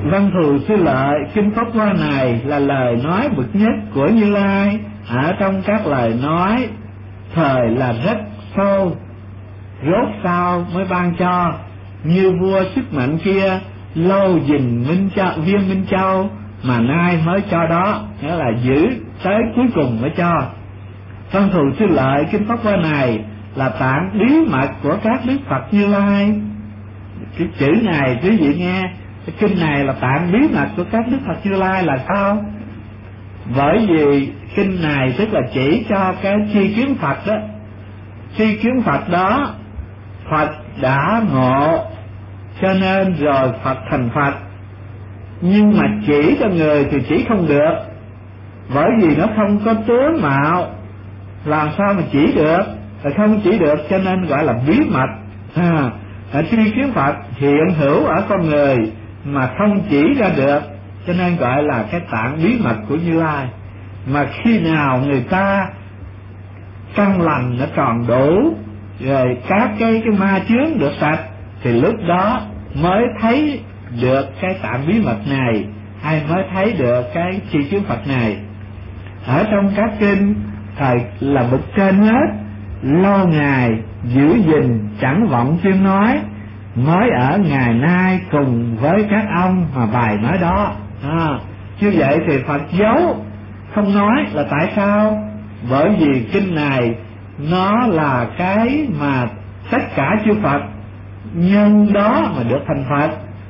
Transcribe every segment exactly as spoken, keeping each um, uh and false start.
Văn thù sư lợi, kinh Pháp Hoa này là lời nói bậc nhất của Như Lai. Ở trong các lời nói thời là rất sâu, rốt sao mới ban cho. Như vua sức mạnh kia lâu gìn Minh Châu, viên Minh Châu mà nay mới cho đó, nghĩa là giữ tới cuối cùng mới cho. Văn thù sư lợi, kinh Pháp Hoa này là tạng bí mật của các Đức Phật Như Lai. Cái chữ này quý vị nghe, cái kinh này là tạng bí mật của các Đức Phật Như Lai là sao? Bởi vì kinh này tức là chỉ cho cái tri kiến Phật đó. Tri kiến Phật đó Phật đã ngộ, cho nên rồi Phật thành Phật. Nhưng mà chỉ cho người thì chỉ không được, bởi vì nó không có tướng mạo, làm sao mà chỉ được? Là không chỉ được, cho nên gọi là bí mật. À, tri kiến Phật hiện hữu ở con người mà không chỉ ra được, cho nên gọi là cái tạng bí mật của Như Lai. Mà khi nào người ta căn lành nó tròn đủ, rồi các cái cái ma chướng được sạch, thì lúc đó mới thấy được cái tạng bí mật này, hay mới thấy được cái tri kiến Phật này. Ở trong các kinh thời là bậc trên hết, lâu ngày giữ gìn chẳng vọng chuyên nói, mới ở ngày nay cùng với các ông mà bài nói đó. À, như vậy thì Phật giấu không nói là tại sao? Bởi vì kinh này nó là cái mà tất cả chư Phật nhân đó mà được thành Phật.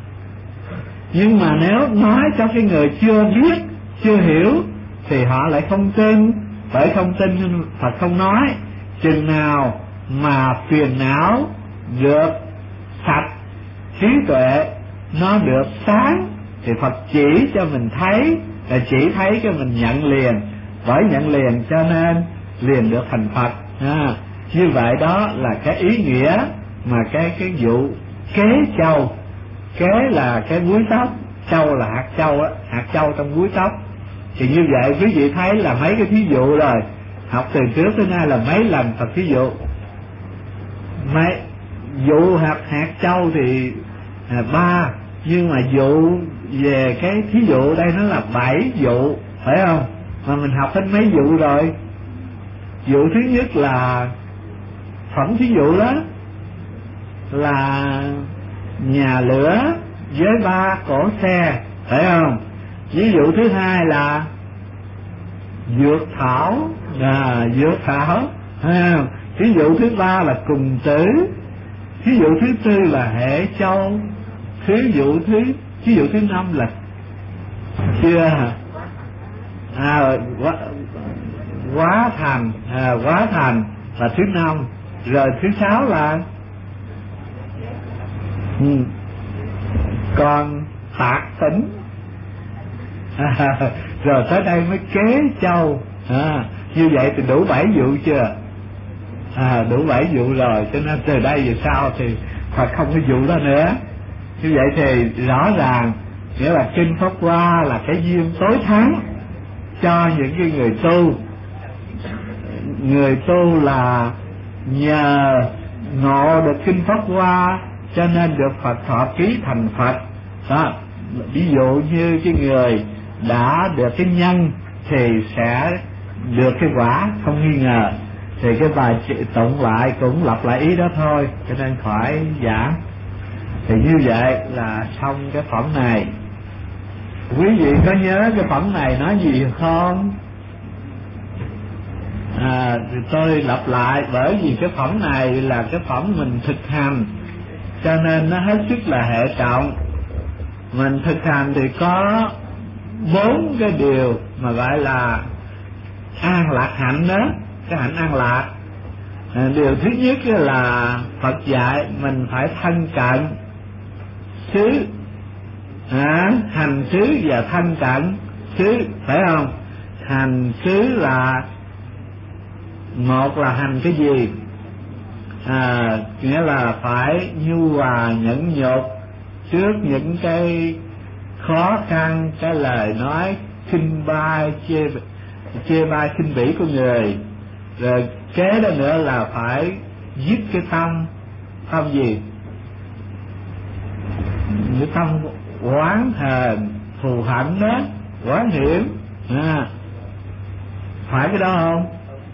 Nhưng mà nếu nói cho cái người chưa biết, chưa hiểu thì họ lại không tin. Bởi không tin nên Phật không nói. Chừng nào mà phiền não được sạch, trí tuệ nó được sáng, thì Phật chỉ cho mình thấy, là chỉ thấy cho mình nhận liền. Bởi nhận liền cho nên liền được thành Phật. À, như vậy đó là cái ý nghĩa mà cái cái vụ kế châu. Kế là cái búi tóc, châu là hạt châu á, hạt châu trong búi tóc. Thì như vậy quý vị thấy là mấy cái thí dụ rồi, học từ trước tới nay là mấy lần Phật thí dụ. Mấy vụ hạt hạt châu thì à, ba, nhưng mà vụ về cái thí dụ đây nó là bảy vụ, phải không? Mà mình học hết mấy vụ rồi. Vụ thứ nhất là phẩm thí dụ đó là nhà lửa với ba cỗ xe, phải không? Ví dụ thứ hai là dược thảo, à, dược thảo, à, ví dụ thứ ba là cùng tử, ví dụ thứ tư là hệ châu, ví dụ thứ ví dụ thứ năm là chưa à, quá, quá thành, à, quá thành là thứ năm, rồi thứ sáu là ừ, còn tạc tỉnh, à, rồi tới đây mới kế châu. À, như vậy thì đủ bảy vụ chưa? À, đủ bảy vụ rồi, cho nên từ đây về sau thì Phật không có vụ đó nữa. Như vậy thì rõ ràng nghĩa là kinh Pháp Hoa là cái duyên tối thắng cho những cái người tu. Người tu là nhờ ngộ được kinh Pháp Hoa cho nên được Phật thọ ký thành Phật đó. Ví dụ như cái người đã được cái nhân thì sẽ được cái quả không nghi ngờ. Thì cái bài tụng lại cũng lặp lại ý đó thôi, cho nên khỏi giảng. Thì như vậy là xong cái phẩm này. Quý vị có nhớ cái phẩm này nói gì không? À, thì tôi lặp lại, bởi vì cái phẩm này là cái phẩm mình thực hành, cho nên nó hết sức là hệ trọng. Mình thực hành thì có bốn cái điều mà gọi là an lạc hạnh đó, cái hạnh an lạc. À, điều thứ nhất là Phật dạy mình phải thân cận xứ, à, hành xứ và thân cận xứ, phải không? Hành xứ là một là hành cái gì? À, nghĩa là phải nhu hòa nhẫn nhục trước những cái khó khăn, cái lời nói khinh bai chê chê bai khinh bỉ của người. Rồi kế đó nữa là phải dứt cái tâm. Tâm gì? Cái tâm oán hờn thù hận đó, oán hiểm, à, phải cái đó không?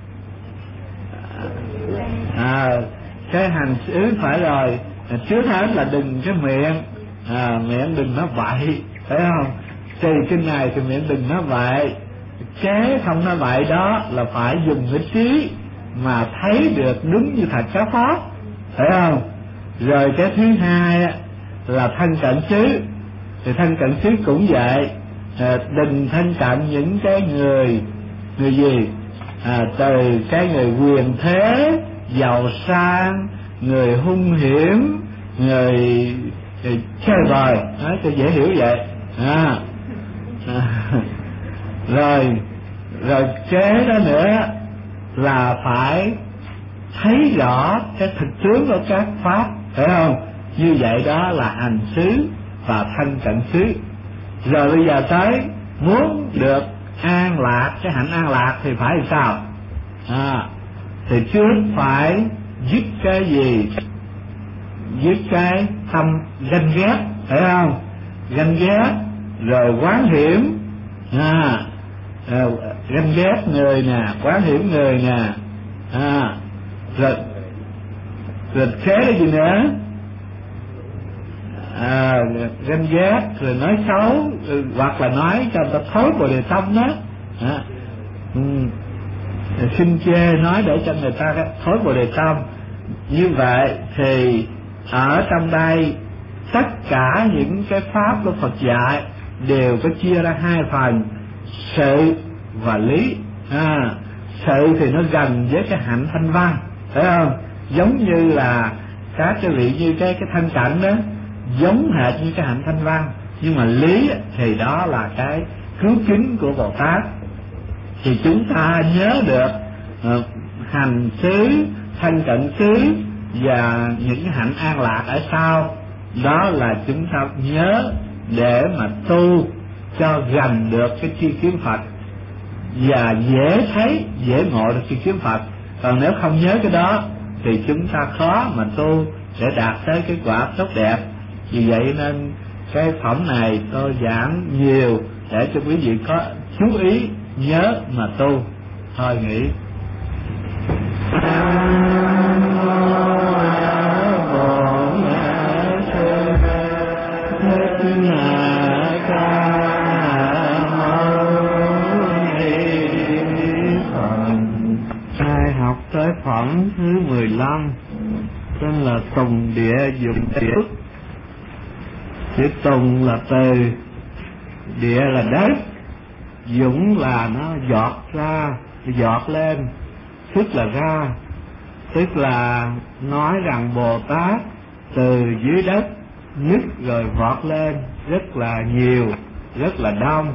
À, cái hành xứ phải rồi. Trước hết là đừng cái miệng, à, miệng đừng nói bậy, phải không? Trì kinh này thì miệng đừng nói bậy, kế không nói bậy đó là phải dùng cái trí mà thấy được đúng như thật có pháp, phải không? Rồi cái thứ hai là thân cận xứ, thì thân cận xứ cũng vậy, à, đừng thân cận những cái người người gì, à, từ cái người quyền thế giàu sang, người hung hiểm, người, người chơi bời, nói cho dễ hiểu vậy, à, à, rồi rồi kế đó nữa là phải thấy rõ cái thực tướng của các pháp, phải không? Như vậy đó là hành xứ và thân cận xứ. Rồi bây giờ tới muốn được an lạc, cái hạnh an lạc thì phải làm sao? À, thì trước phải dứt cái gì? Dứt cái tâm ganh ghét, phải không? Ganh ghét, rồi quán hiểm, à, à, ganh ghét người nè, quán hiểm người nè, à, rồi rồi kế là gì nữa? À, ganh ghét, rồi nói xấu, rồi, hoặc là nói cho người ta thối bồ đề tâm đó, à, ừ, xin chê nói để cho người ta thối bồ đề tâm. Như vậy thì ở trong đây tất cả những cái pháp của Phật dạy đều có chia ra hai phần, sự và lý. À, sự thì nó gần với cái hạnh thanh văn, phải không? Giống như là các cái vị như cái cái thanh cảnh đó, giống hệt như cái hạnh thanh văn, nhưng mà lý thì đó là cái cứu kính của Bồ Tát. Thì chúng ta nhớ được uh, hành xứ, thân cận xứ và những cái hạnh an lạc ở sau đó là chúng ta nhớ để mà tu cho gần được cái tri kiến Phật và dễ thấy, dễ ngộ được tri kiến Phật. Còn nếu không nhớ cái đó thì chúng ta khó mà tu để đạt tới cái quả tốt đẹp. Vì vậy nên cái phẩm này tôi giảng nhiều để cho quý vị có chú ý nhớ mà tu. Thôi nghỉ. Ai học tới phẩm thứ mười lăm tên là Tùng Địa Dụng Địa. Chữ Tùng là từ, địa là đất, dũng là nó giọt ra, giọt lên, tức là ra, tức là nói rằng Bồ Tát từ dưới đất nứt rồi vọt lên rất là nhiều, rất là đông.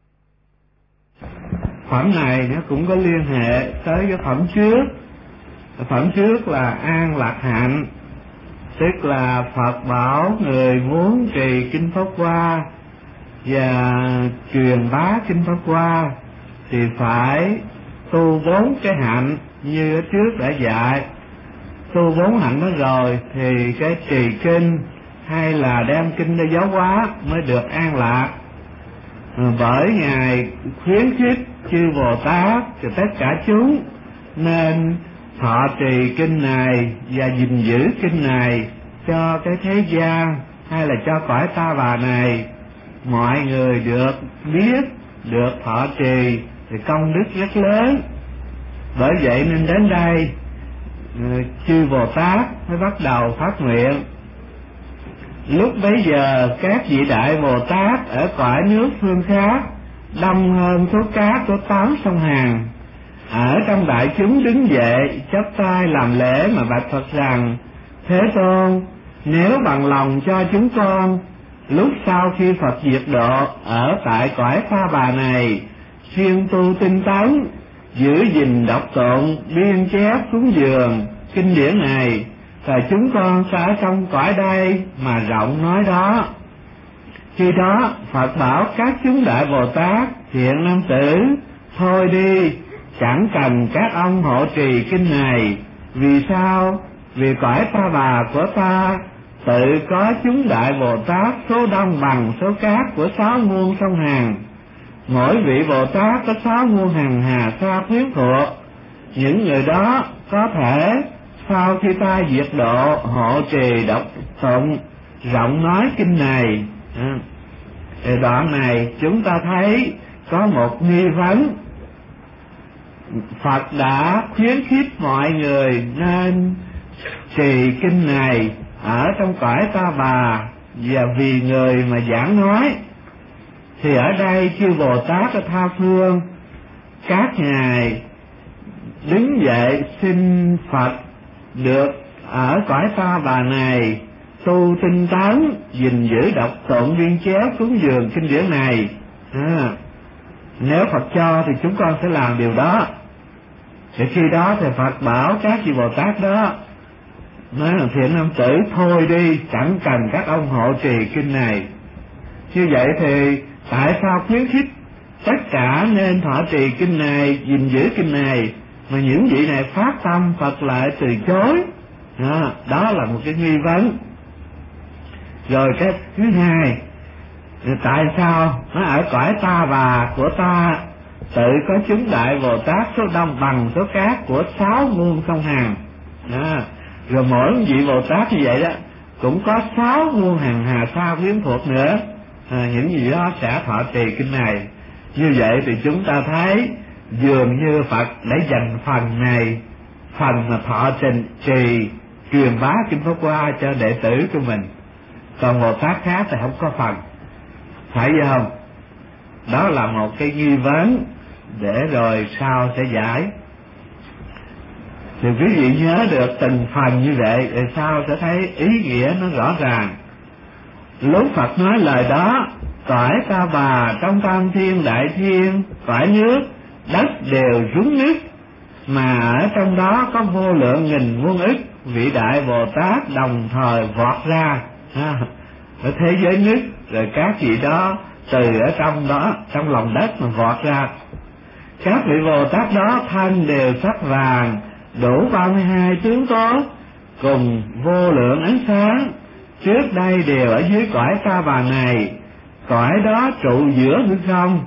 Phẩm này nó cũng có liên hệ tới cái phẩm trước. Phẩm trước là an lạc hạnh, tức là Phật bảo người muốn trì kinh Pháp Hoa và truyền bá kinh Pháp Hoa thì phải tu bốn cái hạnh như ở trước đã dạy. Tu bốn hạnh đó rồi thì cái trì kinh hay là đem kinh ra giáo hóa mới được an lạc. Bởi Ngài khuyến khích chư Bồ Tát và tất cả chúng nên thọ trì kinh này và gìn giữ kinh này cho cái thế gian hay là cho cõi ta bà này mọi người được biết, được thọ trì thì công đức rất lớn. Bởi vậy nên đến đây chư Bồ Tát mới bắt đầu phát nguyện. Lúc bấy giờ các vị đại Bồ Tát ở cõi nước phương khác đông hơn số cá của tám sông Hàn, ở trong đại chúng đứng dậy chắp tay làm lễ mà bạch Phật rằng: Thế Tôn, nếu bằng lòng cho chúng con, lúc sau khi Phật diệt độ ở tại cõi Pha Bà này, siêng tu tinh tấn, giữ gìn đọc tụng, biên chép cúng dường kinh điển này, và chúng con sẽ ở trong cõi đây mà rộng nói đó. Khi đó Phật bảo các chúng đại Bồ Tát: Thiện nam tử, thôi đi, chẳng cần các ông hộ trì kinh này. Vì sao? Vì cõi Ta Bà của ta tự có chúng Đại Bồ Tát số đông bằng số cát của sáu muôn sông Hằng. Mỗi vị Bồ Tát có sáu muôn hằng hà sa quyến thuộc. Những người đó có thể sau khi ta diệt độ hộ trì đọc tụng rộng nói kinh này. À, thì đoạn này chúng ta thấy có một nghi vấn. Phật đã khuyến khích mọi người nên trì kinh này ở trong cõi Ta Bà, và vì người mà giảng nói. Thì ở đây chư Bồ Tát ở tha phương, các ngài đứng dậy xin Phật được ở cõi Ta Bà này tu tinh tấn, gìn giữ đọc tụng biên chép cúng dường kinh điển này. À, nếu Phật cho thì chúng con sẽ làm điều đó. Thì khi đó thì Phật bảo các vị Bồ Tát đó, nói là thiện nam tử thôi đi, chẳng cần các ông hộ trì kinh này. Như vậy thì tại sao khuyến khích tất cả nên thọ trì kinh này, gìn giữ kinh này, mà những vị này phát tâm Phật lại từ chối? Đó, đó là một cái nghi vấn. Rồi cái thứ hai, tại sao nó ở cõi Ta Bà của ta tự có chúng Đại Bồ Tát số đông bằng số cát của sáu muôn sông Hằng. Đó. Rồi mỗi vị Bồ Tát như vậy đó cũng có sáu muôn hằng hà sa quyến thuộc nữa. À, những gì đó sẽ thọ trì kinh này. Như vậy thì chúng ta thấy dường như Phật đã dành phần này, phần mà thọ trình trì truyền bá kinh Pháp Hoa cho đệ tử của mình, còn Bồ Tát khác thì không có phần, phải không? Đó là một cái nghi vấn để rồi sau sẽ giải. Thì quý vị nhớ được từng phần như vậy, rồi sau sẽ thấy ý nghĩa nó rõ ràng. Lúc Phật nói lời đó, cõi Ta Bà trong tam thiên đại thiên, cõi nước, đất đều rúng nứt, mà ở trong đó có vô lượng nghìn muôn ức vị Đại Bồ Tát đồng thời vọt ra. À, ở thế giới nứt, rồi các vị đó từ ở trong đó, trong lòng đất mà vọt ra. Các vị Bồ Tát đó thân đều sắc vàng, đủ ba mươi hai tướng tốt, cùng vô lượng ánh sáng, trước đây đều ở dưới cõi Ta Bà này, cõi đó trụ giữa hư không.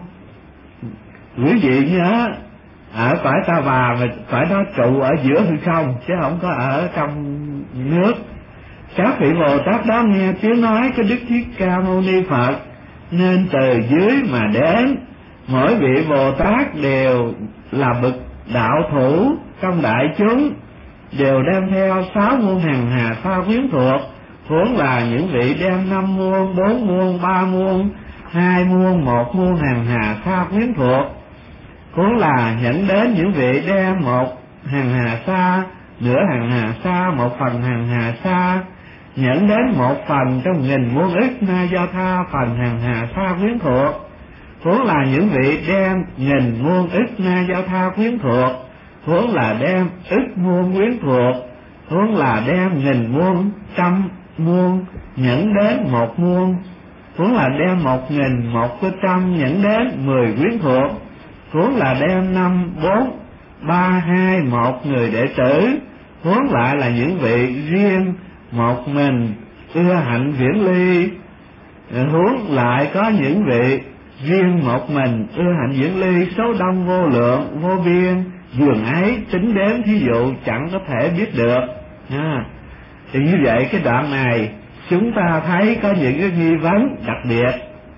Quý vị nhớ, ở cõi Ta Bà mà cõi đó trụ ở giữa hư không, chứ không có ở trong nước. Các vị Bồ Tát đó nghe tiếng nói của Đức Thích Ca Mâu Ni Phật, nên từ dưới mà đến. Mỗi vị Bồ Tát đều là bậc đạo thủ trong đại chúng, đều đem theo sáu muôn hằng hà sa quyến thuộc, huống là những vị đem năm muôn, bốn muôn, ba muôn, hai muôn, một muôn hằng hà sa quyến thuộc, huống là nhận đến những vị đem một hằng hà sa, nửa hằng hà sa, một phần hằng hà sa, nhận đến một phần trong nghìn muôn ức na do tha phần hằng hà sa quyến thuộc, huống là những vị đem nghìn muôn ức na do tha quyến thuộc, huống là đem ức muôn quyến thuộc, huống là đem nghìn muôn, trăm muôn nhẫn đến một muôn, huống là đem một nghìn, một cái trăm nhẫn đến mười quyến thuộc, huống là đem năm, bốn, ba, hai, một người đệ tử, huống lại là những vị riêng một mình ưa hạnh viễn ly, huống lại có những vị riêng một mình ưa hạnh viễn ly, số đông vô lượng vô biên, dường ấy tính đến thí dụ chẳng có thể biết được. À, thì như vậy cái đoạn này chúng ta thấy có những cái nghi vấn đặc biệt.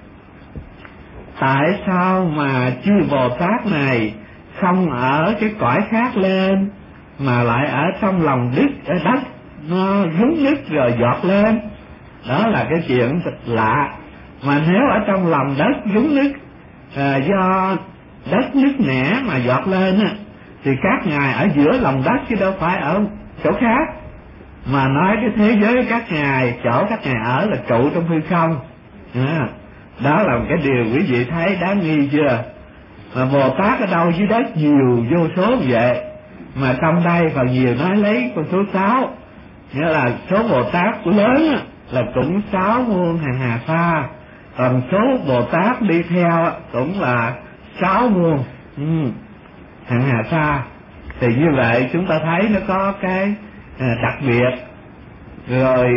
Tại sao mà chư Bồ Tát này không ở cái cõi khác lên, mà lại ở trong lòng đất, ở đất nó rúng nứt rồi giọt lên? Đó là cái chuyện thật lạ. Mà nếu ở trong lòng đất rúng nứt, à, do đất nứt nẻ mà giọt lên á, thì các ngài ở giữa lòng đất chứ đâu phải ở chỗ khác. Mà nói cái thế giới các ngài, chỗ các ngài ở là trụ trong hư không. À, đó là một cái điều quý vị thấy đáng nghi chưa? Mà Bồ Tát ở đâu dưới đất nhiều vô số như vậy, mà trong đây phần nhiều nói lấy con số sáu, nghĩa là số Bồ Tát của lớn á, là cũng sáu muôn hàng hà sa, còn số Bồ Tát đi theo cũng là sáu muôn ừ, hàng hà sa. Thì như vậy chúng ta thấy nó có cái à, đặc biệt. Rồi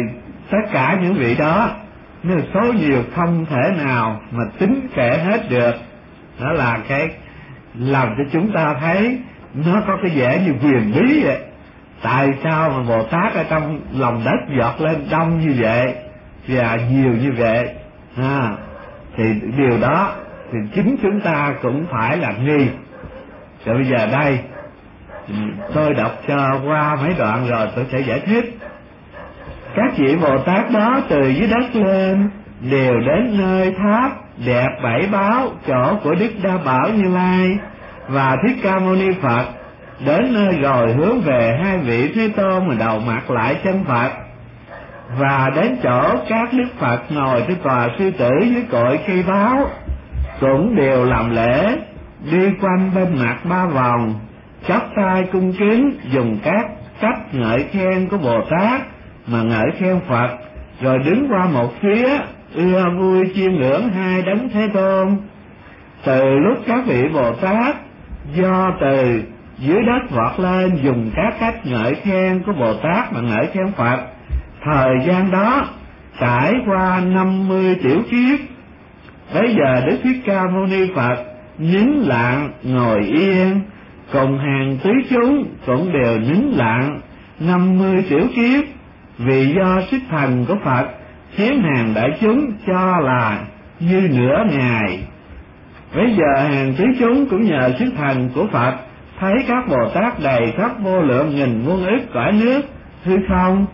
tất cả những vị đó, nếu số nhiều không thể nào mà tính kể hết được. Đó là cái làm cho chúng ta thấy nó có cái vẻ như huyền bí vậy. Tại sao mà Bồ Tát ở trong lòng đất giọt lên đông như vậy và nhiều như vậy? À, thì điều đó thì chính chúng ta cũng phải là nghi. Rồi bây giờ đây tôi đọc cho qua mấy đoạn rồi tôi sẽ giải thích. Các vị Bồ Tát đó từ dưới đất lên đều đến nơi tháp đẹp bảy báo chỗ của Đức Đa Bảo Như Lai và Thích Ca Mâu Ni Phật. Đến nơi rồi hướng về hai vị Thế Tôn mà đầu mặt lại chân Phật, và đến chỗ các Đức Phật ngồi trên tòa sư tử dưới cội cây báo, cũng đều làm lễ, đi quanh bên mặt ba vòng, chắp tay cung kính, dùng các cách ngợi khen của Bồ Tát mà ngợi khen Phật, rồi đứng qua một phía ưa vui chiêm ngưỡng hai đấng Thế Tôn. Từ lúc các vị Bồ Tát do từ dưới đất vọt lên dùng các cách ngợi khen của Bồ Tát mà ngợi khen Phật, thời gian đó trải qua năm mươi tiểu kiếp. Bây giờ Đức Thích Ca Mâu Ni Phật nín lặng ngồi yên, cùng hàng tứ chúng cũng đều nín lặng năm mươi tiểu kiếp, vì do sức thần của Phật khiến hàng đại chúng cho là như nửa ngày. Bây giờ hàng tứ chúng cũng nhờ sức thần của Phật thấy các Bồ Tát đầy khắp vô lượng nghìn muôn ức cõi nước hư không.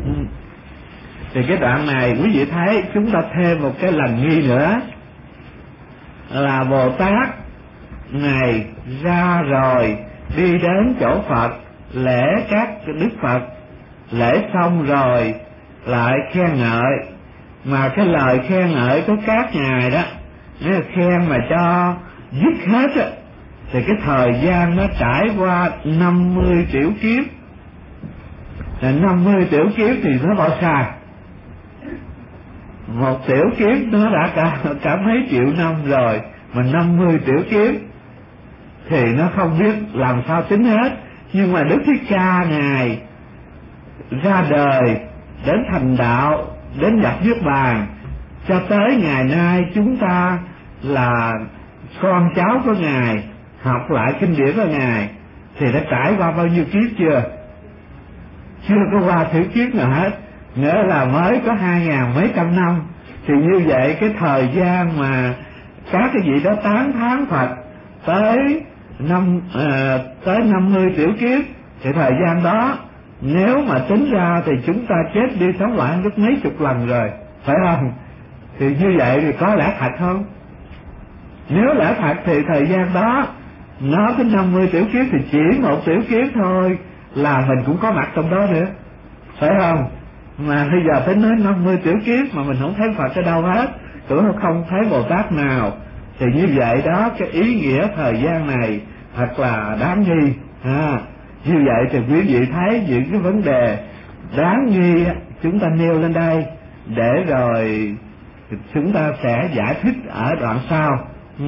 Thì cái đoạn này quý vị thấy chúng ta thêm một cái lần nghi nữa, là Bồ Tát này ra rồi đi đến chỗ Phật lễ các Đức Phật, lễ xong rồi lại khen ngợi, mà cái lời khen ngợi của các ngài đó, nếu khen mà cho dứt hết á, thì cái thời gian nó trải qua năm mươi tiểu kiếp. Là năm mươi tiểu kiếp thì nó bao xa? Một tiểu kiếp nó đã cả, cả mấy triệu năm rồi, mà năm mươi tiểu kiếp thì nó không biết làm sao tính hết. Nhưng mà Đức Thích Ca ngài ra đời, đến thành đạo, đến nhập Niết Bàn, cho tới ngày nay chúng ta là con cháu của ngài, học lại kinh điển của ngài, thì đã trải qua bao nhiêu kiếp chưa? Chưa có qua thử kiếp nào hết, nghĩa là mới có hai ngàn mấy trăm năm. Thì như vậy cái thời gian mà các cái vị đó tán thán Phật tới năm à, tới năm mươi tiểu kiếp, thì thời gian đó nếu mà tính ra thì chúng ta chết đi sống lại gấp mấy chục lần rồi, phải không? Thì như vậy thì có lẽ thật không? Nếu lẽ thật thì thời gian đó nó tới năm mươi tiểu kiếp thì chỉ một tiểu kiếp thôi là mình cũng có mặt trong đó nữa, phải không? Mà bây giờ tới nói năm mươi tiểu kiếp mà mình không thấy Phật ở đâu hết, cũng không thấy Bồ Tát nào, thì như vậy đó cái ý nghĩa thời gian này thật là đáng nghi. À, như vậy thì quý vị thấy những cái vấn đề đáng nghi chúng ta nêu lên đây, để rồi chúng ta sẽ giải thích ở đoạn sau. Ừ.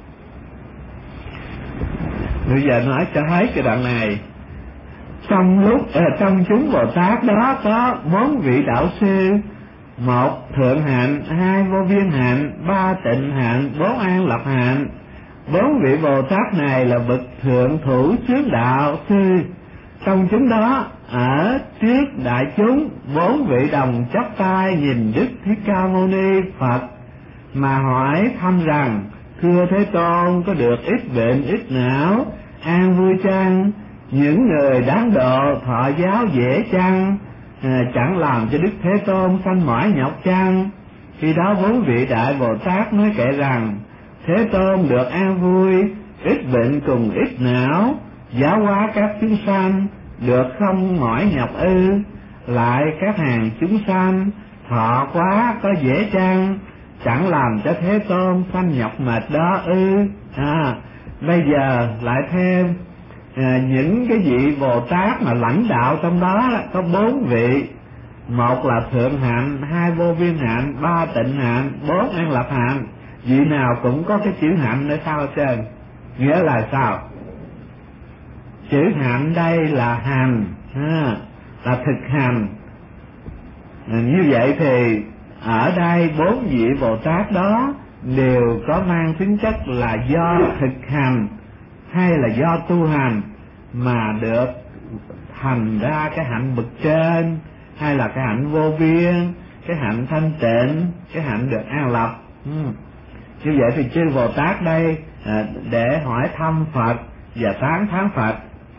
Bây giờ nói cho thấy cái đoạn này. Trong lúc à, trong chúng Bồ Tát đó có bốn vị đạo sư, một thượng hạnh, hai vô biên hạnh, ba tịnh hạnh, bốn an lập hạnh. Bốn vị Bồ Tát này là bậc thượng thủ trước đạo sư. Trong chúng đó ở trước đại chúng, bốn vị đồng chắp tay nhìn Đức Thích Ca Mâu Ni Phật mà hỏi thăm rằng: thưa Thế Tôn, có được ít bệnh ít não, an vui chăng? Những người đáng độ thọ giáo dễ chăng? À, chẳng làm cho Đức Thế Tôn sanh mỏi nhọc chăng? Khi đó bốn vị đại Bồ Tát nói kệ rằng: Thế Tôn được an vui, ít bệnh cùng ít não, giáo hóa các chúng sanh, được không mỏi nhọc ư? Lại các hàng chúng sanh thọ quá có dễ chăng? Chẳng làm cho Thế Tôn sanh nhọc mệt đó ư? À, bây giờ lại thêm à, những cái vị Bồ Tát mà lãnh đạo trong đó có bốn vị, một là thượng hạnh, hai vô biên hạnh, ba tịnh hạnh, bốn an lập hạnh. Vị nào cũng có cái chữ hạnh ở sau trên. Nghĩa là sao? Chữ hạnh đây là hành, à, là thực hành. Như vậy thì ở đây bốn vị Bồ Tát đó đều có mang tính chất là do thực hành hay là do tu hành mà được thành ra cái hạnh bậc trên, hay là cái hạnh vô biên, cái hạnh thanh tịnh, cái hạnh được an lập. Ừ. Như vậy thì chư Bồ Tát đây à, để hỏi thăm Phật và tán thán Phật.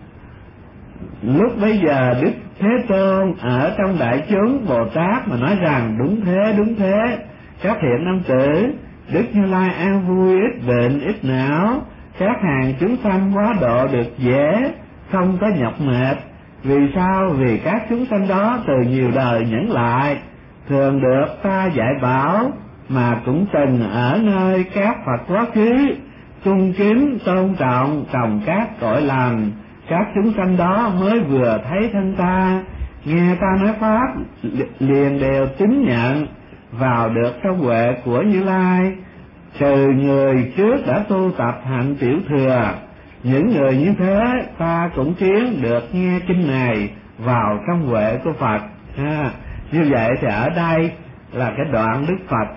Lúc bấy giờ Đức Thế Tôn ở trong đại chúng Bồ Tát mà nói rằng đúng thế, đúng thế, các thiện nam tử, Đức Như Lai an vui ít bệnh ít não, các hàng chúng sanh quá độ được dễ, không có nhọc mệt. Vì sao? Vì các chúng sanh đó từ nhiều đời nhẫn lại, thường được ta dạy bảo, mà cũng từng ở nơi các Phật quá khứ, cung kính tôn trọng trồng các cội lành. Các chúng sanh đó mới vừa thấy thân ta, nghe ta nói pháp, liền đều tín nhận vào được trong huệ của Như Lai. Trừ người trước đã tu tập hạnh tiểu thừa, những người như thế ta cũng tiến được nghe kinh này vào trong huệ của Phật. À, như vậy thì ở đây là cái đoạn Đức Phật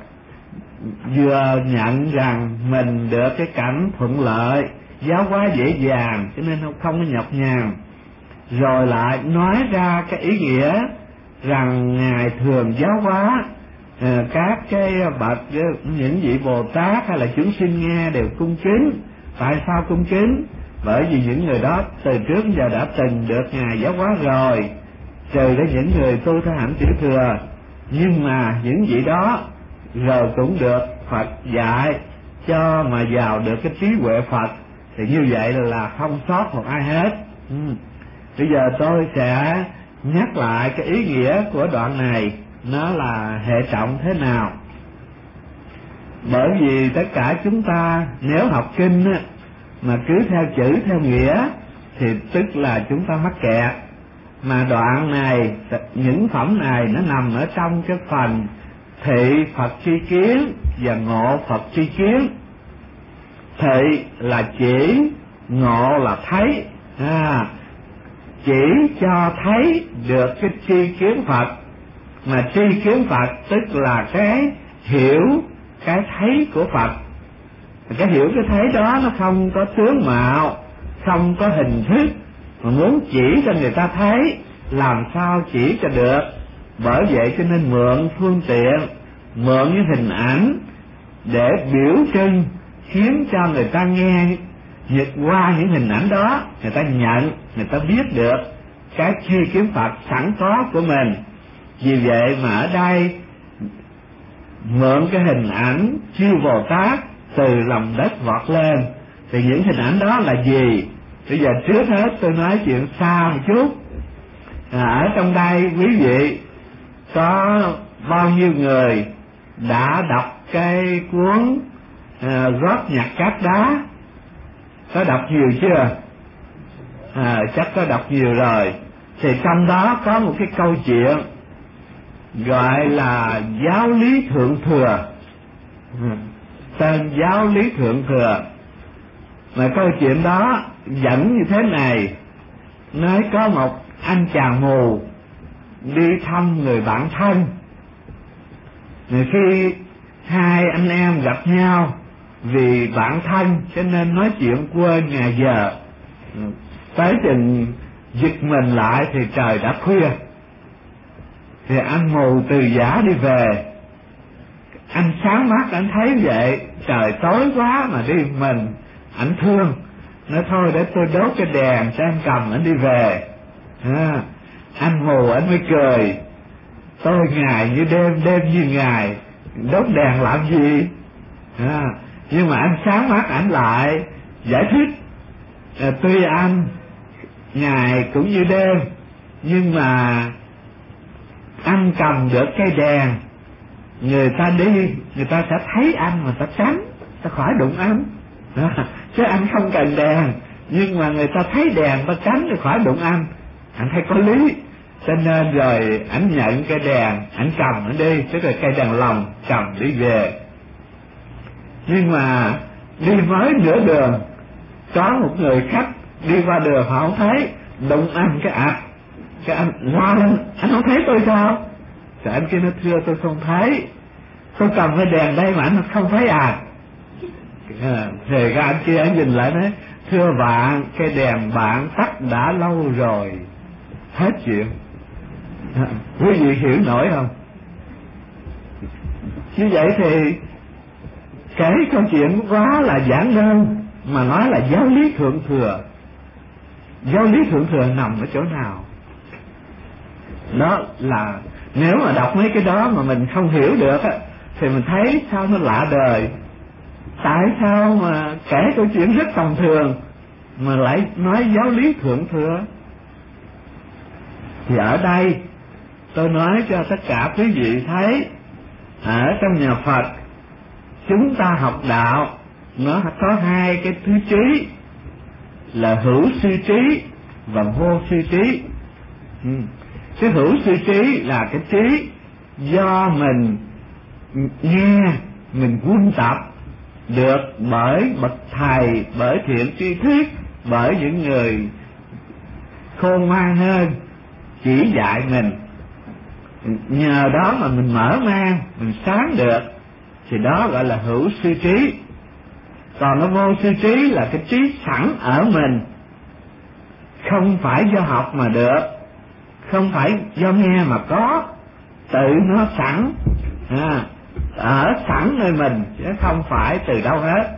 vừa nhận rằng mình được cái cảnh thuận lợi, giáo hóa dễ dàng, cho nên không có nhọc nhằn, rồi lại nói ra cái ý nghĩa rằng Ngài thường giáo hóa à, các cái bậc, những vị Bồ Tát hay là chúng sinh nghe đều cung kính. Tại sao cung kính? Bởi vì những người đó từ trước giờ đã từng được Ngài giáo hóa rồi, trừ ra những người tu theo hạnh tiểu thừa, nhưng mà những vị đó rồi cũng được Phật dạy cho mà vào được cái trí huệ Phật, thì như vậy là không sót một ai hết. Ừ. Bây giờ tôi sẽ nhắc lại cái ý nghĩa của đoạn này, nó là hệ trọng thế nào. Bởi vì tất cả chúng ta nếu học kinh á, mà cứ theo chữ theo nghĩa thì tức là chúng ta mắc kẹt. Mà đoạn này, những phẩm này nó nằm ở trong cái phần thị Phật tri kiến và ngộ Phật tri kiến. Thị là chỉ, ngộ là thấy. À, chỉ cho thấy được cái tri kiến Phật, mà tri kiến Phật tức là cái hiểu cái thấy của Phật. Cái hiểu cái thấy đó nó không có tướng mạo, không có hình thức, mà muốn chỉ cho người ta thấy làm sao chỉ cho được. Bởi vậy cho nên mượn phương tiện, mượn những hình ảnh để biểu trưng, khiến cho người ta nghe qua những hình ảnh đó, người ta nhận, người ta biết được cái tri kiến Phật sẵn có của mình. Vì vậy mà ở đây mượn cái hình ảnh chư Bồ Tát từ lòng đất vọt lên, thì những hình ảnh đó là gì? Bây giờ trước hết tôi nói chuyện xa một chút. À, ở trong đây quý vị có bao nhiêu người đã đọc cái cuốn à, Gót nhạc cát đá? Có đọc nhiều chưa? À, chắc có đọc nhiều rồi. Thì trong đó có một cái câu chuyện gọi là giáo lý thượng thừa, tên giáo lý thượng thừa. Mà câu chuyện đó dẫn như thế này: nói có một anh chàng mù đi thăm người bạn thân. Rồi khi hai anh em gặp nhau vì bạn thân cho nên nói chuyện quên ngày giờ, tới chừng giật mình lại thì trời đã khuya. Thì anh mù từ giả đi về, anh sáng mắt anh thấy vậy, trời tối quá mà đi mình, anh thương, nói thôi để tôi đốt cái đèn cho anh cầm anh đi về. À, anh mù anh mới cười, tôi ngày như đêm, đêm như ngày, đốt đèn làm gì? À, nhưng mà anh sáng mắt anh lại giải thích, à, tuy anh ngày cũng như đêm, nhưng mà anh cầm được cây đèn, người ta đi, người ta sẽ thấy anh mà ta tránh, ta khỏi đụng anh. Đó. Chứ anh không cần đèn, nhưng mà người ta thấy đèn ta tránh thì khỏi đụng anh. Anh thấy có lý, cho nên rồi anh nhận cây đèn, anh cầm anh đi, tức là cây đèn lồng, cầm đi về. Nhưng mà đi mới nửa đường, có một người khách đi qua đường họ không thấy, đụng anh cái ạch, cái anh la lên, anh không thấy tôi sao? Thì anh kia nó thưa tôi không thấy, tôi cầm cái đèn đây mà anh không thấy à. À, thì cái anh kia anh nhìn lại nói, thưa bạn, cái đèn bạn tắt đã lâu rồi. Hết chuyện. À, quý vị hiểu nổi không? Như vậy thì kể câu chuyện quá là giản đơn, mà nói là giáo lý thượng thừa. Giáo lý thượng thừa nằm ở chỗ nào? Đó là nếu mà đọc mấy cái đó mà mình không hiểu được á, thì mình thấy sao nó lạ đời. Tại sao mà kể câu chuyện rất tầm thường mà lại nói giáo lý thượng thừa? Thì ở đây tôi nói cho tất cả quý vị thấy, ở trong nhà Phật chúng ta học đạo nó có hai cái thứ trí, là hữu sư trí và vô sư trí. Ừ. Cái hữu sư trí là cái trí do mình nghe, mình quân tập được bởi bậc thầy, bởi thiện tri thức, bởi những người khôn ngoan hơn chỉ dạy mình. Nhờ đó mà mình mở mang, mình sáng được, thì đó gọi là hữu sư trí. Còn nó vô sư trí là cái trí sẵn ở mình, không phải do học mà được, không phải do nghe mà có, tự nó sẵn, à, ở sẵn nơi mình, chứ không phải từ đâu hết.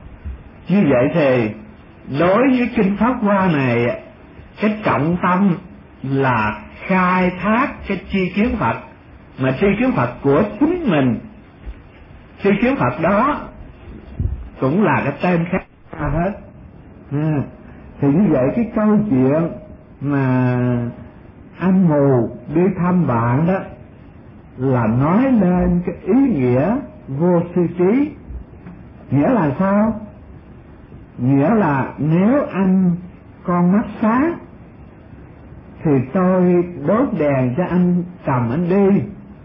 Như vậy thì đối với kinh Pháp Hoa này, cái trọng tâm là khai thác cái tri kiến Phật, mà tri kiến Phật của chính mình. Tri kiến Phật đó cũng là cái tên khác hết. À, thì như vậy cái câu chuyện mà anh mù đi thăm bạn đó là nói lên cái ý nghĩa vô sư trí. Nghĩa là sao? Nghĩa là nếu anh con mắt sáng thì tôi đốt đèn cho anh cầm anh đi,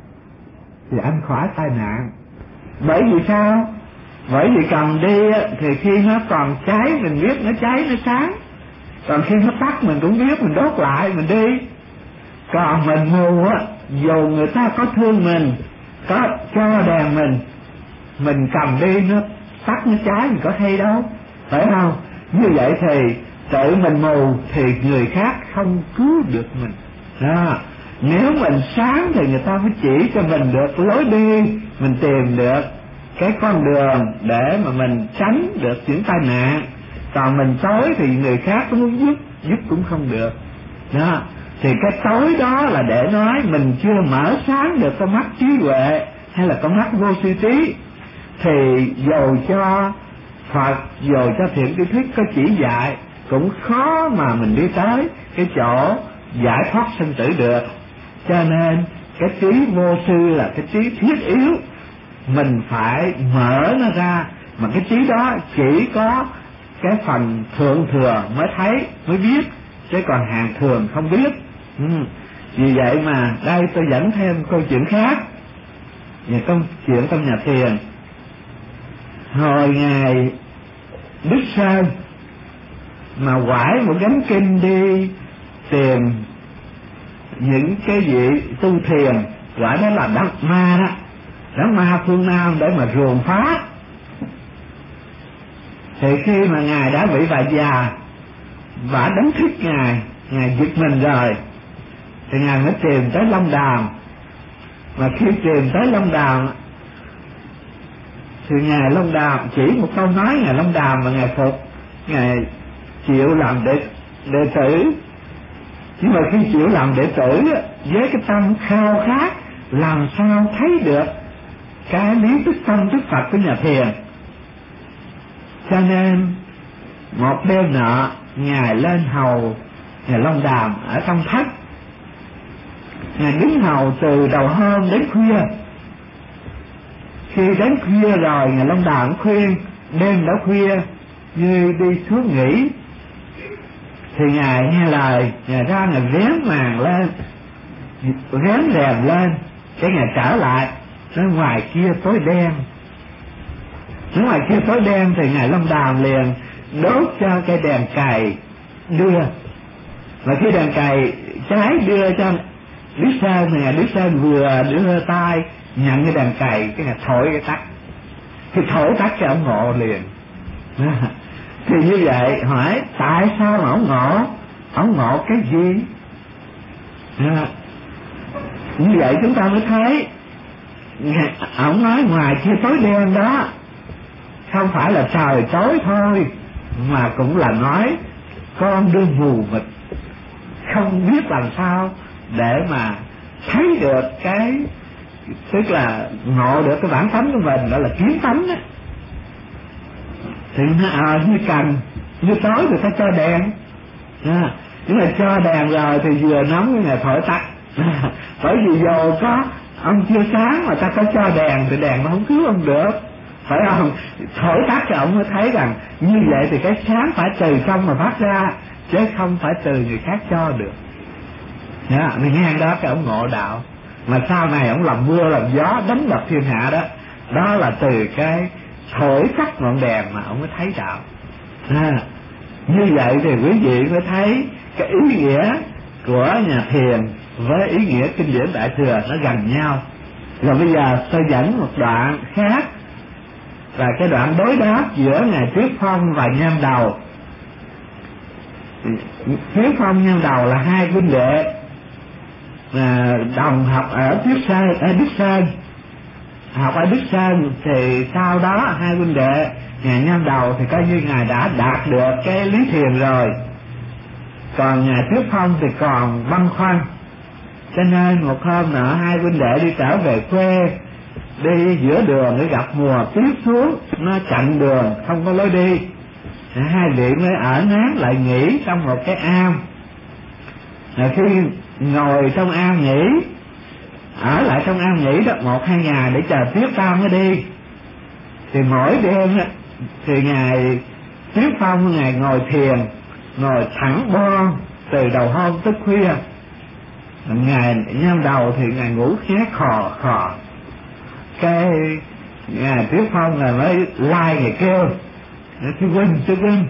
thì anh khỏi tai nạn. Bởi vì sao? Bởi vì cầm đi thì khi nó còn cháy mình biết nó cháy nó sáng, còn khi nó tắt mình cũng biết, mình đốt lại mình đi. Còn mình mù á, dù người ta có thương mình, có cho đèn mình, mình cầm đi nó tắt nó cháy mình có hay đâu, phải không? Như vậy thì tự mình mù thì người khác không cứu được mình. Đó. Nếu mình sáng thì người ta mới chỉ cho mình được lối đi, mình tìm được cái con đường để mà mình tránh được những tai nạn. Còn mình tối thì người khác cũng muốn giúp, giúp cũng không được. Đó. Thì cái tối đó là để nói mình chưa mở sáng được con mắt trí huệ hay là con mắt vô sư trí, thì dầu cho Phật, dầu cho thiện tri thức có chỉ dạy, cũng khó mà mình đi tới cái chỗ giải thoát sinh tử được. Cho nên cái trí vô sư là cái trí thiết yếu, mình phải mở nó ra. Mà cái trí đó chỉ có cái phần thượng thừa mới thấy, mới biết, chứ còn hàng thường không biết. Ừ. Vì vậy mà đây tôi dẫn thêm câu chuyện khác, về câu chuyện trong nhà Thiền. Hồi ngày Đức Sơn mà quải một gánh kinh đi tìm những cái vị tu thiền, quải đó là Đắc Ma đó, Đắc Ma phương Nam để mà ruồng phá. Thì khi mà ngài đã bị bà già bà đánh thức ngài, ngài giật mình rồi, thì ngài mới tìm tới Long Đàm. Mà khi tìm tới Long Đàm thì ngài Long Đàm chỉ một câu nói ngài Long Đàm mà ngài phục, ngài chịu làm đệ đệ tử. Nhưng mà khi chịu làm đệ tử với cái tâm khao khát, làm sao thấy được cái lý tức tâm tức Phật của nhà Thiền. Cho nên một đêm nọ ngài lên hầu ngài Long Đàm ở trong thất. Ngài đứng hầu từ đầu hôm đến khuya. Khi đến khuya rồi ngài Long Đàm khuyên đêm đã khuya như đi xuống nghỉ, thì ngài nghe lời, ngài ra ngài vén màn lên, vén rèm lên, cái ngài trở lại, nói ngoài kia tối đen. Nói ngoài kia tối đen thì ngài Long Đàm liền đốt cho cây đèn cày đưa. Và khi đèn cày trái đưa cho Đức Sơn thì Ngài Đức Sơn vừa đưa tay nhận cái đàn cày, cái Ngài thổi cái tắt, thì thổi tắt cái ông ngộ liền. Thì như vậy hỏi tại sao mà ông ngộ, ông ngộ cái gì? À, như vậy chúng ta mới thấy ông nói ngoài kia tối đen đó không phải là trời tối thôi, mà cũng là nói con đương mù mịt, không biết làm sao để mà thấy được cái, tức là ngộ được cái bản tánh của mình, đó là kiến tánh đó. Thì à, như cần như tối người ta cho đèn, à, nhưng mà cho đèn rồi thì vừa nóng cái ngày thổi tắt. À, bởi vì dù có ông chưa sáng mà ta có cho đèn thì đèn nó không cứu ông được, phải không? Thổi tắt thì ông mới thấy rằng như vậy thì cái sáng phải từ trong mà phát ra, chứ không phải từ người khác cho được. Đó, mình nghe đó cái ông ngộ đạo, mà sau này ông làm mưa làm gió đánh đập thiên hạ đó, đó là từ cái thổi tắt ngọn đèn mà ông mới thấy đạo. À, như vậy thì quý vị mới thấy cái ý nghĩa của nhà thiền với ý nghĩa kinh điển Đại Thừa nó gần nhau. Rồi bây giờ tôi dẫn một đoạn khác, là cái đoạn đối đáp giữa ngài Tuyết Phong và Nham Đầu. Tuyết Phong Nham Đầu là hai huynh đệ à, đồng học ở Tuyết Sơn, ở Đức Sơn, học ở Đức Sơn. Thì sau đó hai huynh đệ ngài Nham Đầu thì coi như ngài đã đạt được cái lý thiền rồi, còn ngài Tuyết Phong thì còn băn khoăn. Cho nên một hôm nọ hai huynh đệ đi trở về quê, đi giữa đường để gặp mùa tuyết xuống, nó chặn đường không có lối đi. Hai vị mới ở nán lại nghỉ trong một cái am. Rồi khi ngồi trong am nghỉ, ở lại trong am nghỉ đó một hai ngày để chờ tuyết tan mới đi, thì mỗi đêm thì ngài Tuyết Phong ngài ngồi thiền, ngồi thẳng bon từ đầu hôm tới khuya. Ngài Nham Đầu thì ngài ngủ khé khò khò. Cái ngài Tuyết Phong là mới lai ngài kêu sư huynh sư huynh,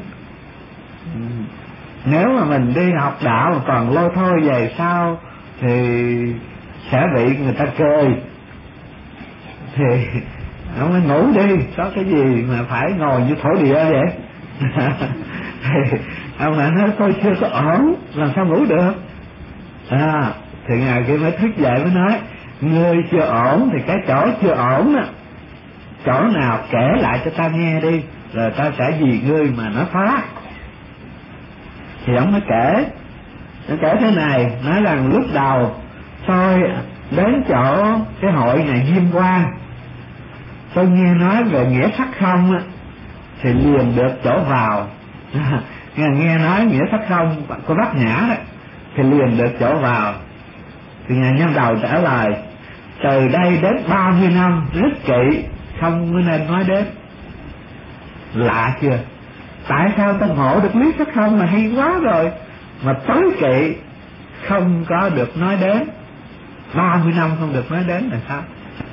nếu mà mình đi học đạo mà còn lôi thôi về sau thì sẽ bị người ta cười. Thì ông mới ngủ đi, có cái gì mà phải ngồi như thổ địa vậy? Thì ông lại nói tôi chưa có ổn, làm sao ngủ được? À, thì ngài kia mới thức dậy mới nói ngươi chưa ổn thì cái chỗ chưa ổn á, chỗ nào kể lại cho ta nghe đi, rồi ta sẽ vì ngươi mà nó phá. Thì ông mới kể, nó kể thế này, nói rằng lúc đầu tôi đến chỗ cái hội ngày Diêm Quang, tôi nghe nói về nghĩa sắc không á, thì liền được chỗ vào. nghe, nghe nói nghĩa sắc không của Bát Nhã đó, thì liền được chỗ vào. Thì ngài Nham Đầu trả lời từ đây đến ba mươi năm rất kỵ không có nên nói đến. Lạ chưa? Tại sao ta ngộ được lý sắc không mà hay quá rồi, mà tối kỵ không có được nói đến, ba mươi năm không được nói đến là sao?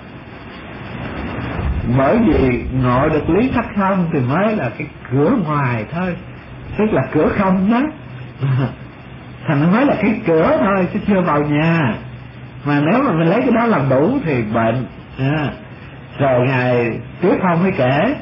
Bởi vì ngộ được lý sắc không thì mới là cái cửa ngoài thôi, tức là cửa không đó. Thành mới là cái cửa thôi chứ chưa vào nhà. Mà nếu mà mình lấy cái đó làm đủ thì bệnh. À, rồi ngài Tuyết Phong mới kể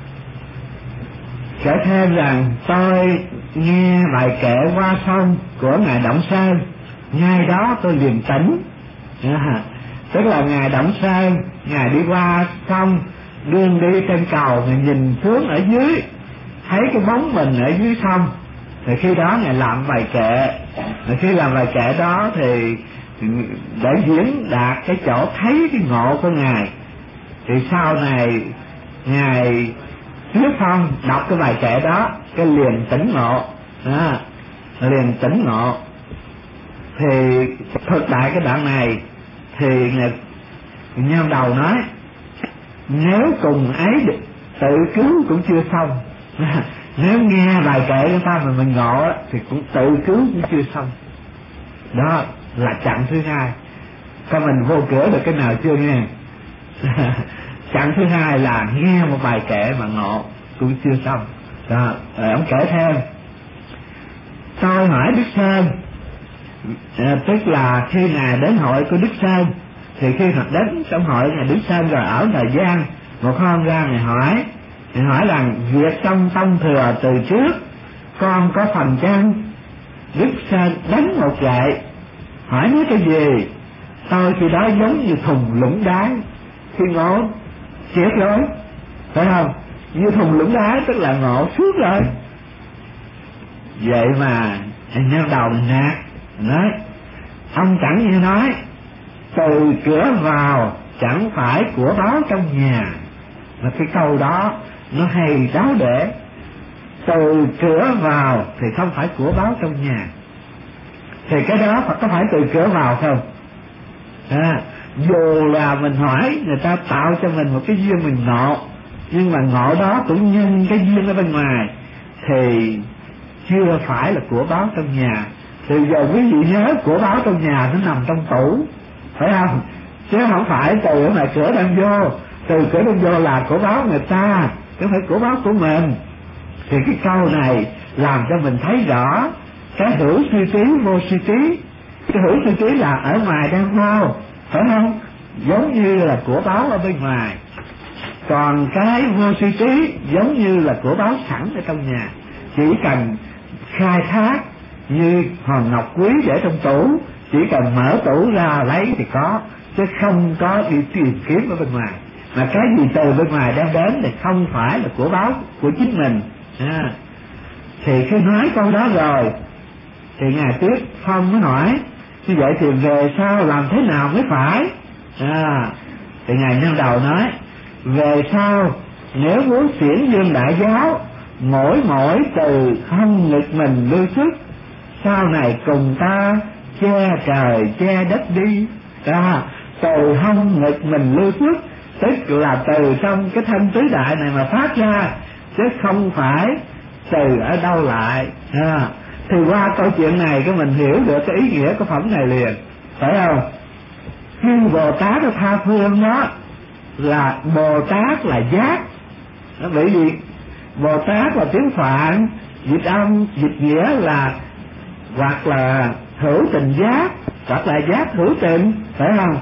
kể thêm rằng tôi nghe bài kệ Qua Sông của ngài Động Sơn, ngay đó tôi liền tỉnh. À, tức là ngài Động Sơn ngài đi qua sông, đương đi trên cầu, ngài nhìn xuống ở dưới thấy cái bóng mình ở dưới sông, thì khi đó ngài làm bài kệ. Rồi khi làm bài kệ đó thì để diễn đạt cái chỗ thấy cái ngộ của ngài. Thì sau này ngài Tuyết Phong đọc cái bài kệ đó, cái liền tỉnh ngộ, à, liền tỉnh ngộ. Thì thực đại cái đoạn này thì ngài Nham Đầu nói nếu cùng ấy tự cứu cũng chưa xong. Nếu nghe bài kệ của ta mà mình ngộ thì cũng tự cứu cũng chưa xong. Đó là chặng thứ hai. Coi mình vô cửa được cái nào chưa nghe? Chặng thứ hai là nghe một bài kệ mà ngộ cũng chưa xong. Đó, rồi ông kể thêm. Tôi hỏi Đức Sơn à, tức là khi ngài đến hội của Đức Sơn, thì khi mà đến trong hội ngài Đức Sơn rồi ở thời gian, một hôm ra ngài hỏi, ngài hỏi rằng việc trong tông thừa từ trước con có phần chăng? Đức Sơn đánh một gậy, hỏi nói cái gì? Tôi khi đó giống như thùng lũng đáy, khi ngộ chết rồi, phải không? Như thùng lũng đáy tức là ngộ suốt rồi. Vậy mà anh nheo đầu mình nạt, nói ông chẳng như nói từ cửa vào chẳng phải của báo trong nhà. Mà cái câu đó nó hay đáo để. Từ cửa vào thì không phải của báo trong nhà, thì cái đó có phải từ cửa vào không? À, dù là mình hỏi người ta tạo cho mình một cái duyên mình ngộ, nhưng mà ngộ đó cũng nhân cái duyên ở bên ngoài, thì chưa phải là của báo trong nhà. Thì giờ quý vị nhớ của báo trong nhà nó nằm trong tủ, phải không? Chứ không phải từ ở ngoài cửa đem vô. Từ cửa đem vô là của báo người ta, chứ không phải của báo của mình. Thì cái câu này làm cho mình thấy rõ cái hữu suy trí vô suy trí. Cái hữu suy trí là ở ngoài đang vô, phải không? Giống như là của báo ở bên ngoài. Còn cái vô suy trí giống như là của báo sẵn ở trong nhà, chỉ cần khai thác như hòn ngọc quý để trong tủ, chỉ cần mở tủ ra lấy thì có, chứ không có đi tìm kiếm ở bên ngoài. Mà cái gì từ bên ngoài đem đến thì không phải là của báo của chính mình. À, thì khi nói câu đó rồi thì ngài Tiếp Phong mới hỏi, như vậy thì về sau làm thế nào mới phải? À, thì ngài Nhân Đầu nói, về sau nếu muốn chuyển dương đại giáo, mỗi mỗi từ hông ngực mình lưu xuất, sau này cùng ta che trời che đất đi. À, từ hông ngực mình lưu xuất tức là từ trong cái thân tứ đại này mà phát ra, chứ không phải từ ở đâu lại. À, thì qua câu chuyện này cái mình hiểu được cái ý nghĩa của phẩm này liền, phải không? Khi Bồ Tát ở tha phương đó là Bồ Tát là giác. Nó bởi vì Bồ Tát là tiếng Phạn, dịch âm dịch nghĩa là hoặc là hữu tình giác, hoặc là giác hữu tình, phải không?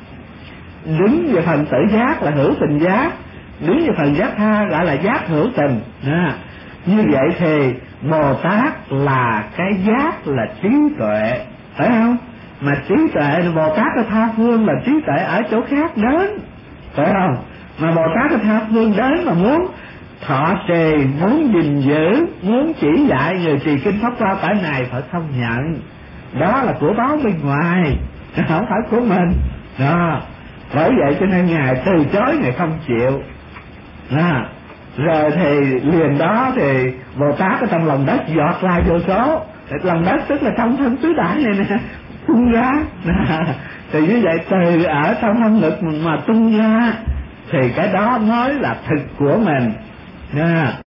Đứng về phần tự giác là hữu tình giác, đứng về phần giác tha gọi là giác hữu tình. À, như vậy thì Bồ Tát là cái giác là trí tuệ, phải không? Mà trí tuệ Bồ Tát ở tha phương là trí tuệ ở chỗ khác đến, phải không? Mà Bồ Tát ở tha phương đến mà muốn thọ trì, muốn gìn giữ, muốn chỉ dạy người trì kinh pháp qua phải này phải không nhận. Đó là của báo bên ngoài, không phải của mình. Đó, bởi vậy cho nên ngài từ chối, ngài không chịu. À, rồi thì liền đó thì Bồ Tát ở trong lòng đất giọt ra vô số. Lòng đất tức là trong thân tứ đại này nè, tung ra. À, thì như vậy từ ở trong thân lực mà tung ra thì cái đó mới là thực của mình. À,